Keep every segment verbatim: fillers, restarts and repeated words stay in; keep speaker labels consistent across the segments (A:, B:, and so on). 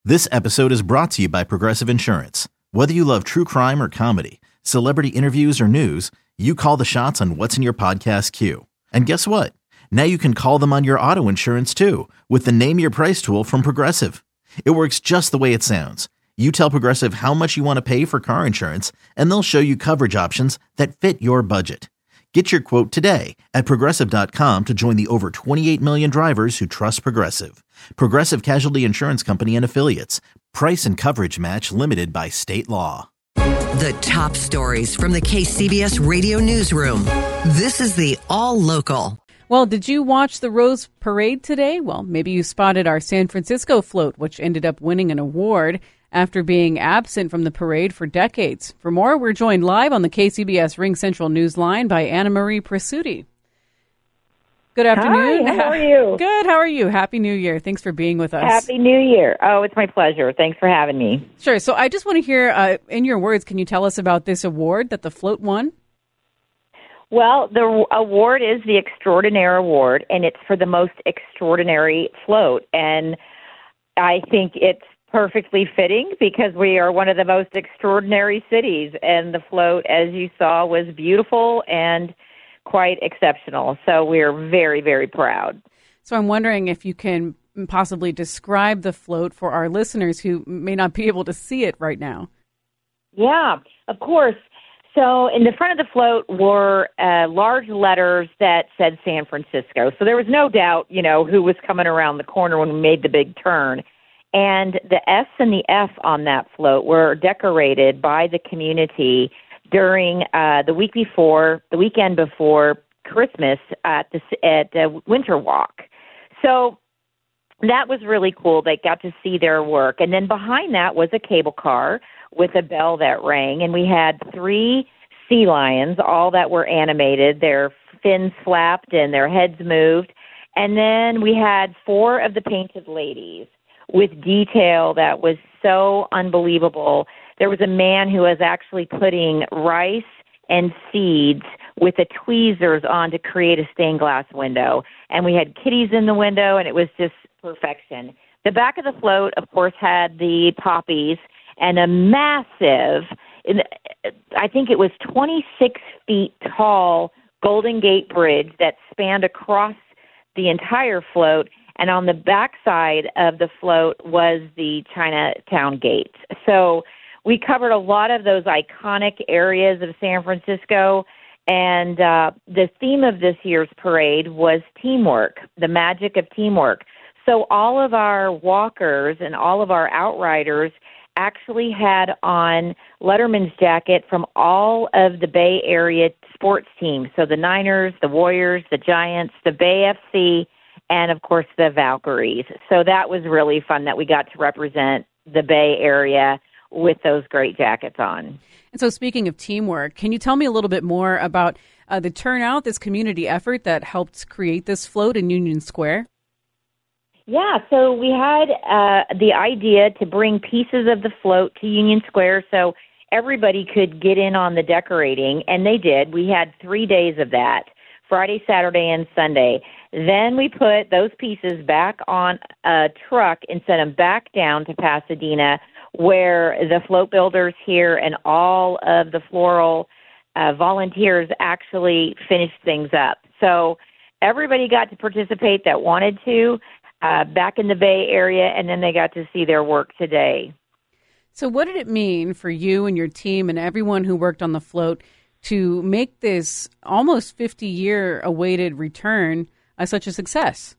A: This episode is brought to you by Progressive Insurance. Whether you love true crime or comedy, celebrity interviews or news, you call the shots on what's in your podcast queue. And guess what? Now you can call them on your auto insurance too with the Name Your Price tool from Progressive. It works just the way it sounds. You tell Progressive how much you want to pay for car insurance, and they'll show you coverage options that fit your budget. Get your quote today at Progressive dot com to join the over twenty-eight million drivers who trust Progressive. Progressive Casualty Insurance Company and Affiliates. Price and coverage match limited by state law.
B: The top stories from the K C B S Radio Newsroom. This is the All Local.
C: Well, did you watch the Rose Parade today? Well, maybe you spotted our San Francisco float, which ended up winning an award after being absent from the parade for decades. For more, we're joined live on the K C B S Ring Central Newsline by Anna Marie Prasuti. Good afternoon.
D: Hi, how are you?
C: Good, how are you? Happy New Year. Thanks for being with us.
D: Happy New Year. Oh, it's my pleasure. Thanks for having me.
C: Sure. So I just want to hear, uh, in your words, can you tell us about this award that the float won?
D: Well, the award is the Extraordinaire Award, and it's for the most extraordinary float. And I think it's perfectly fitting because we are one of the most extraordinary cities, and the float, as you saw, was beautiful and quite exceptional. So we're very, very proud.
C: So I'm wondering if you can possibly describe the float for our listeners who may not be able to see it right now.
D: Yeah, of course. So in the front of the float were uh, large letters that said San Francisco. So there was no doubt, you know, who was coming around the corner when we made the big turn. And the S and the F on that float were decorated by the community during uh, the week before, the weekend before Christmas at the at the Winter Walk. So that was really cool. They got to see their work. And then behind that was a cable car with a bell that rang. And we had three sea lions, all that were animated. Their fins flapped and their heads moved. And then we had four of the painted ladies with detail that was so unbelievable. There was a man who was actually putting rice and seeds with the tweezers on to create a stained glass window. And we had kitties in the window, and it was just perfection. The back of the float, of course, had the poppies and a massive, I think it was twenty-six feet tall Golden Gate Bridge that spanned across the entire float. And on the backside of the float was the Chinatown Gate. So we covered a lot of those iconic areas of San Francisco. And uh, the theme of this year's parade was teamwork, the magic of teamwork. So all of our walkers and all of our outriders actually had on Letterman's jacket from all of the Bay Area sports teams. So the Niners, the Warriors, the Giants, the Bay F C, and, of course, the Valkyries. So that was really fun that we got to represent the Bay Area with those great jackets on.
C: And so speaking of teamwork, can you tell me a little bit more about uh, the turnout, this community effort that helped create this float in Union Square?
D: Yeah, so we had uh, the idea to bring pieces of the float to Union Square so everybody could get in on the decorating, and they did. We had three days of that, Friday, Saturday, and Sunday. Then we put those pieces back on a truck and sent them back down to Pasadena, where the float builders here and all of the floral uh, volunteers actually finished things up. So everybody got to participate that wanted to uh, back in the Bay Area, and then they got to see their work today.
C: So what did it mean for you and your team and everyone who worked on the float to make this almost fifty-year awaited return uh, such a success?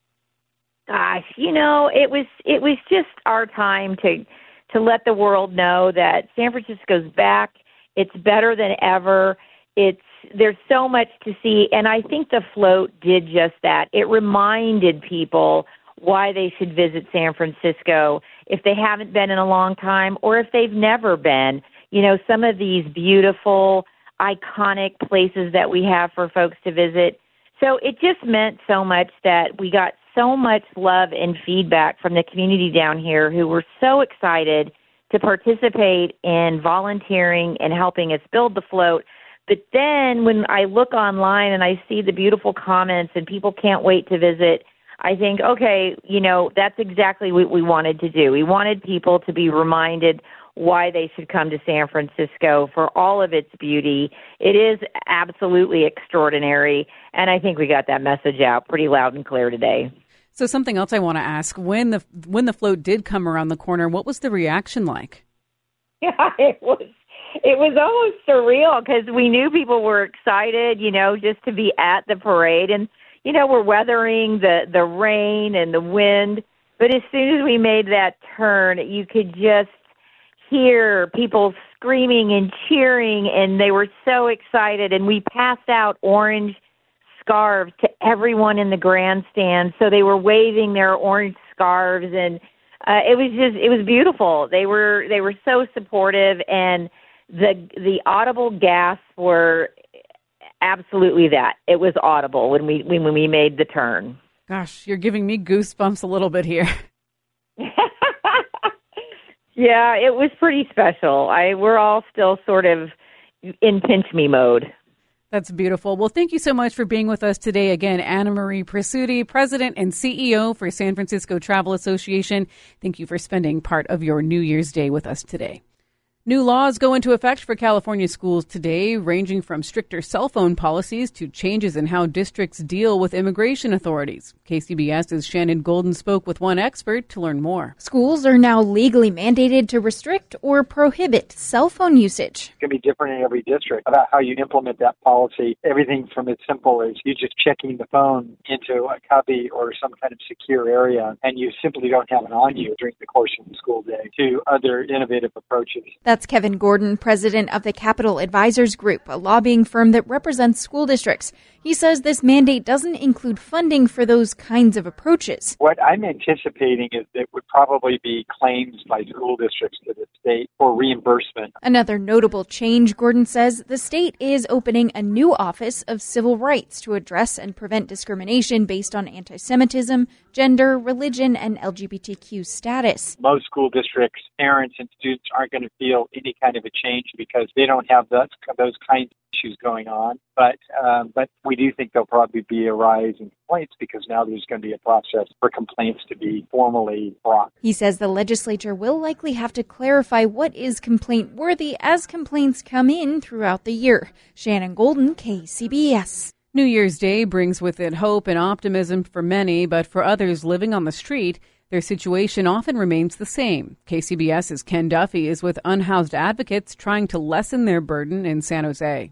D: Gosh, you know, it was it was just our time to to let the world know that San Francisco's back. It's better than ever. It's there's so much to see, and I think the float did just that. It reminded people why they should visit San Francisco if they haven't been in a long time or if they've never been. You know, some of these beautiful, iconic places that we have for folks to visit. So it just meant so much that we got so much love and feedback from the community down here who were so excited to participate in volunteering and helping us build the float. But then when I look online and I see the beautiful comments and people can't wait to visit, I think, okay, you know, that's exactly what we wanted to do. We wanted people to be reminded why they should come to San Francisco for all of its beauty. It is absolutely extraordinary, and I think we got that message out pretty loud and clear today.
C: So something else I want to ask, when the when the float did come around the corner, what was the reaction like?
D: Yeah, it was it was almost surreal because we knew people were excited, you know, just to be at the parade. And, you know, we're weathering the, the rain and the wind. But as soon as we made that turn, you could just hear people screaming and cheering, and they were so excited. And we passed out orange scarves to everyone in the grandstand. So they were waving their orange scarves, and uh, it was just, it was beautiful. They were, they were so supportive, and the, the audible gasps were absolutely that. It was audible when we, when, when we made the turn.
C: Gosh, you're giving me goosebumps a little bit here.
D: Yeah, it was pretty special. I, we're all still sort of in pinch me mode.
C: That's beautiful. Well, thank you so much for being with us today. Again, Anna Marie Presutti, President and C E O for San Francisco Travel Association. Thank you for spending part of your New Year's Day with us today. New laws go into effect for California schools today, ranging from stricter cell phone policies to changes in how districts deal with immigration authorities. KCBS's Shannon Golden spoke with one expert to learn more.
E: Schools are now legally mandated to restrict or prohibit cell phone usage.
F: It can be different in every district about how you implement that policy. Everything from as simple as you just checking the phone into a cubby or some kind of secure area, and you simply don't have it on you during the course of the school day, to other innovative approaches.
E: That's Kevin Gordon, president of the Capital Advisors Group, a lobbying firm that represents school districts. He says this mandate doesn't include funding for those kinds of approaches.
F: What I'm anticipating is that would probably be claims by school districts to the state for reimbursement.
E: Another notable change, Gordon says, the state is opening a new office of civil rights to address and prevent discrimination based on anti-Semitism, gender, religion, and L G B T Q status.
F: Most school districts, parents, and students aren't going to feel any kind of a change because they don't have those, those kinds of issues going on. But um, but we do think there'll probably be a rise in complaints because now there's going to be a process for complaints to be formally brought.
E: He says the legislature will likely have to clarify what is complaint worthy as complaints come in throughout the year. Shannon Golden, K C B S.
C: New Year's Day brings with it hope and optimism for many, but for others living on the street, their situation often remains the same. KCBS's Ken Duffy is with unhoused advocates trying to lessen their burden in San Jose.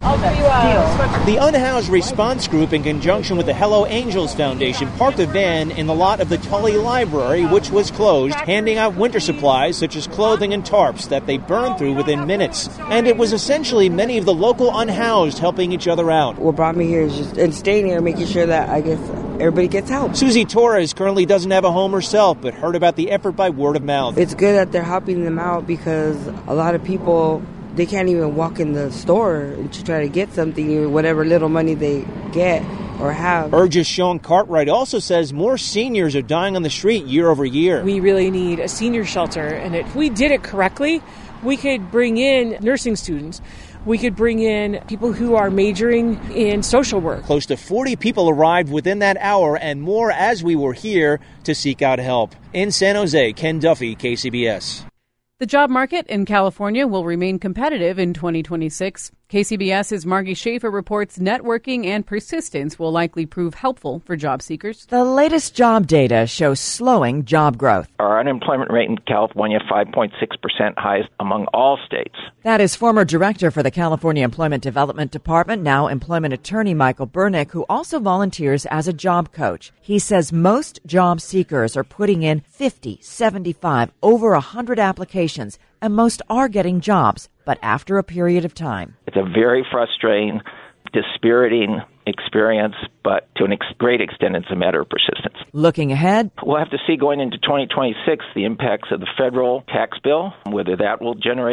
G: The Unhoused Response Group, in conjunction with the Hello Angels Foundation, parked a van in the lot of the Tully Library, which was closed, handing out winter supplies such as clothing and tarps that they burned through within minutes. And it was essentially many of the local unhoused helping each other out.
H: What brought me here is just and staying here, making sure that I guess everybody gets help.
G: Susie Torres currently doesn't have a home herself, but heard about the effort by word of mouth.
H: It's good that they're helping them out because a lot of people, they can't even walk in the store to try to get something, whatever little money they get or have.
G: Urges Sean Cartwright also says more seniors are dying on the street year over year.
I: We really need a senior shelter, and if we did it correctly, we could bring in nursing students. We could bring in people who are majoring in social work.
G: Close to forty people arrived within that hour and more as we were here to seek out help. In San Jose, Ken Duffy, K C B S.
C: The job market in California will remain competitive in twenty twenty-six. KCBS's Margie Schaefer reports networking and persistence will likely prove helpful for job seekers.
J: The latest job data shows slowing job growth.
K: Our unemployment rate in California, five point six percent, highest among all states.
J: That is former director for the California Employment Development Department, now employment attorney Michael Burnick, who also volunteers as a job coach. He says most job seekers are putting in fifty, seventy-five, over one hundred applications, and most are getting jobs, but after a period of time.
K: It's a very frustrating, dispiriting experience, but to a ex- great extent, it's a matter of persistence.
J: Looking ahead,
K: we'll have to see going into twenty twenty-six the impacts of the federal tax bill, whether that will generate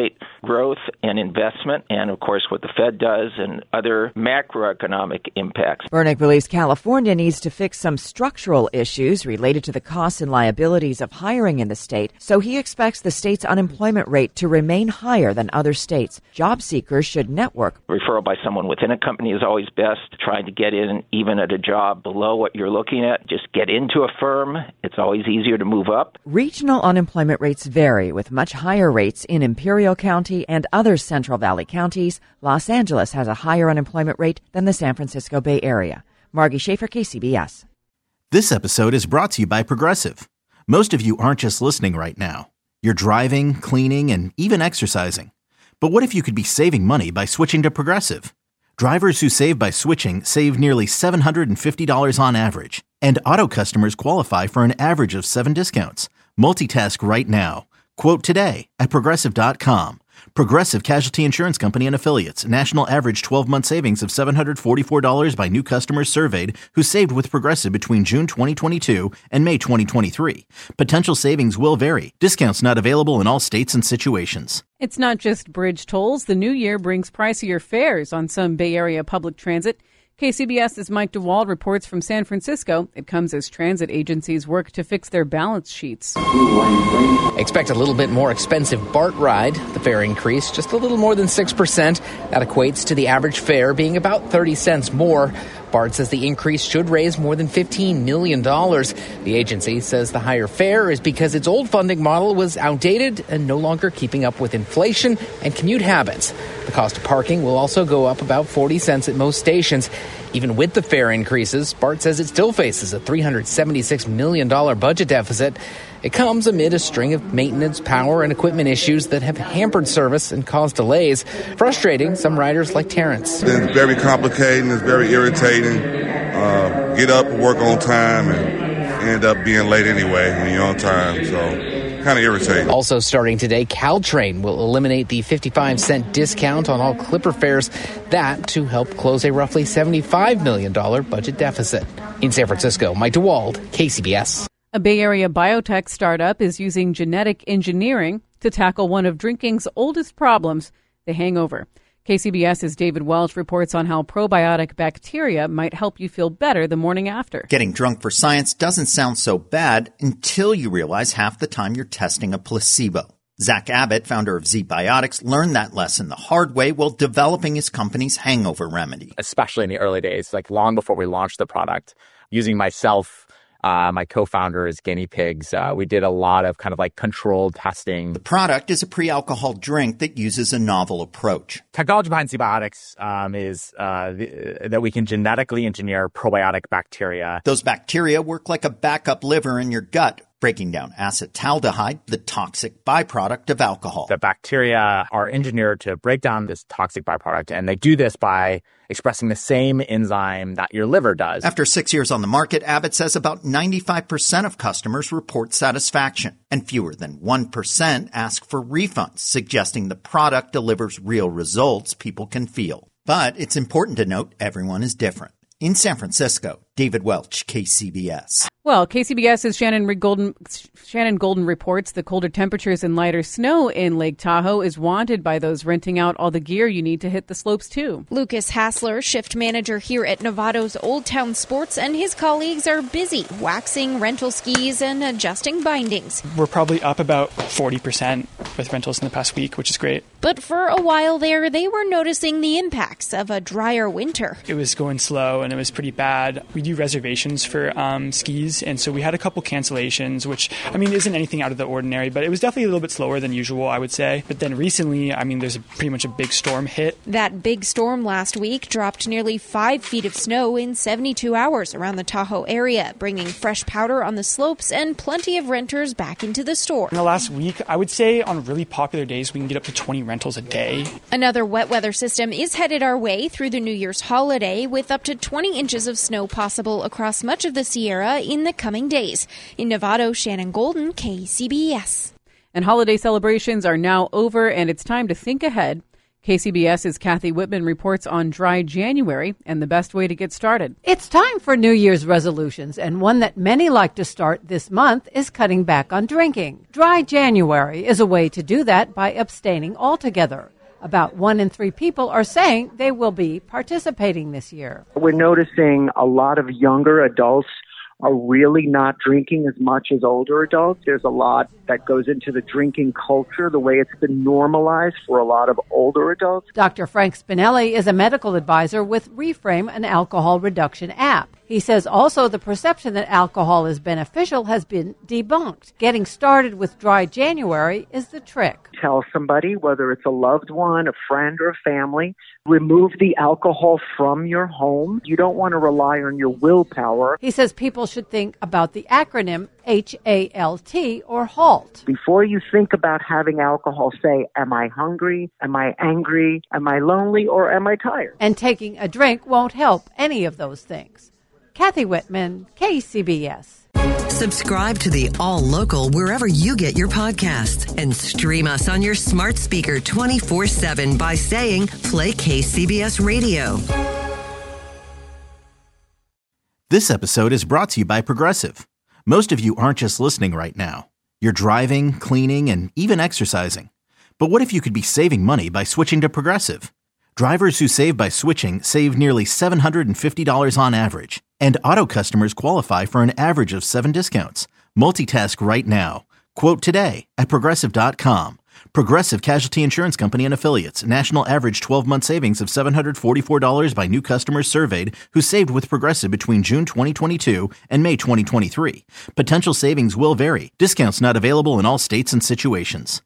K: growth and investment, and of course what the Fed does and other macroeconomic impacts.
J: Bernick believes California needs to fix some structural issues related to the costs and liabilities of hiring in the state, so he expects the state's unemployment rate to remain higher than other states. Job seekers should network.
K: Referral by someone within a company is always best. Trying to get in even at a job below what you're looking at, just get into a firm. It's always easier to move up.
J: Regional unemployment rates vary, with much higher rates in Imperial County and other Central Valley counties. Los Angeles has a higher unemployment rate than the San Francisco Bay Area. Margie Schaefer, K C B S.
A: This episode is brought to you by Progressive. Most of you aren't just listening right now. You're driving, cleaning, and even exercising. But what if you could be saving money by switching to Progressive? Drivers who save by switching save nearly seven hundred fifty dollars on average. And auto customers qualify for an average of seven discounts. Multitask right now. Quote today at Progressive dot com. Progressive Casualty Insurance Company and Affiliates. National average twelve-month savings of seven hundred forty-four dollars by new customers surveyed who saved with Progressive between June twenty twenty-two and May twenty twenty-three. Potential savings will vary. Discounts not available in all states and situations.
C: It's not just bridge tolls. The new year brings pricier fares on some Bay Area public transit. KCBS's Mike DeWald reports from San Francisco. It comes as transit agencies work to fix their balance sheets.
L: Expect a little bit more expensive BART ride. The fare increase just a little more than six percent. That equates to the average fare being about thirty cents more. BART says the increase should raise more than fifteen million dollars. The agency says the higher fare is because its old funding model was outdated and no longer keeping up with inflation and commute habits. The cost of parking will also go up about forty cents at most stations. Even with the fare increases, BART says it still faces a three hundred seventy-six million dollars budget deficit. It comes amid a string of maintenance, power, and equipment issues that have hampered service and caused delays, frustrating some riders like Terrence.
M: It's very complicated. It's very irritating. Uh, get up and work on time and end up being late anyway when you're on time. So kind of irritating.
L: Also starting today, Caltrain will eliminate the fifty-five cent discount on all Clipper fares. That to help close a roughly seventy-five million dollars budget deficit. In San Francisco, Mike DeWald, K C B S.
C: A Bay Area biotech startup is using genetic engineering to tackle one of drinking's oldest problems, the hangover. KCBS's David Welch reports on how probiotic bacteria might help you feel better the morning after.
N: Getting drunk for science doesn't sound so bad until you realize half the time you're testing a placebo. Zach Abbott, founder of Z Biotics, learned that lesson the hard way while developing his company's hangover remedy.
O: Especially in the early days, like long before we launched the product, using myself, Uh, my co-founder is guinea pigs. Uh, we did a lot of kind of like controlled testing.
N: The product is a pre-alcohol drink that uses a novel approach.
O: Technology behind Z Biotics um, is uh, the, that we can genetically engineer probiotic bacteria.
N: Those bacteria work like a backup liver in your gut, breaking down acetaldehyde, the toxic byproduct of alcohol.
O: The bacteria are engineered to break down this toxic byproduct, and they do this by expressing the same enzyme that your liver does.
N: After six years on the market, Abbott says about ninety-five percent of customers report satisfaction, and fewer than one percent ask for refunds, suggesting the product delivers real results people can feel. But it's important to note everyone is different. In San Francisco, David Welch, K C B S.
C: Well, KCBS's Shannon Golden, Shannon Golden reports the colder temperatures and lighter snow in Lake Tahoe is wanted by those renting out all the gear you need to hit the slopes, too.
E: Lucas Hassler, shift manager here at Novato's Old Town Sports, and his colleagues are busy waxing rental skis and adjusting bindings.
P: We're probably up about forty percent with rentals in the past week, which is great.
E: But for a while there, they were noticing the impacts of a drier winter.
P: It was going slow and it was pretty bad. We do reservations for um, skis, and so we had a couple cancellations, which, I mean, isn't anything out of the ordinary, but it was definitely a little bit slower than usual, I would say. But then recently, I mean, there's a, pretty much a big storm hit.
E: That big storm last week dropped nearly five feet of snow in seventy-two hours around the Tahoe area, bringing fresh powder on the slopes and plenty of renters back into the store.
P: In the last week, I would say on really popular days, we can get up to twenty rentals a day.
E: Another wet weather system is headed our way through the New Year's holiday, with up to twenty inches of snow possible across much of the Sierra in the coming days. In Novato, Shannon Golden, K C B S.
C: And holiday celebrations are now over, and it's time to think ahead. KCBS's Kathy Whitman reports on dry January and the best way to get started.
Q: It's time for New Year's resolutions, and one that many like to start this month is cutting back on drinking. Dry January is a way to do that by abstaining altogether. About one in three people are saying they will be participating this year.
R: We're noticing a lot of younger adults are really not drinking as much as older adults. There's a lot that goes into the drinking culture, the way it's been normalized for a lot of older adults.
Q: Doctor Frank Spinelli is a medical advisor with Reframe, an alcohol reduction app. He says also the perception that alcohol is beneficial has been debunked. Getting started with dry January is the trick.
R: Tell somebody, whether it's a loved one, a friend, or a family, remove the alcohol from your home. You don't want to rely on your willpower.
Q: He says people should think about the acronym H A L T or HALT.
R: Before you think about having alcohol, say, am I hungry? Am I angry? Am I lonely? Or am I tired?
Q: And taking a drink won't help any of those things. Kathy Whitman, K C B S.
B: Subscribe to the All Local wherever you get your podcasts and stream us on your smart speaker twenty-four seven by saying play K C B S Radio.
A: This episode is brought to you by Progressive. Most of you aren't just listening right now. You're driving, cleaning, and even exercising. But what if you could be saving money by switching to Progressive? Drivers who save by switching save nearly seven hundred fifty dollars on average. And auto customers qualify for an average of seven discounts. Multitask right now. Quote today at Progressive dot com. Progressive Casualty Insurance Company and Affiliates. National average twelve-month savings of seven hundred forty-four dollars by new customers surveyed who saved with Progressive between June twenty twenty-two and May twenty twenty-three. Potential savings will vary. Discounts not available in all states and situations.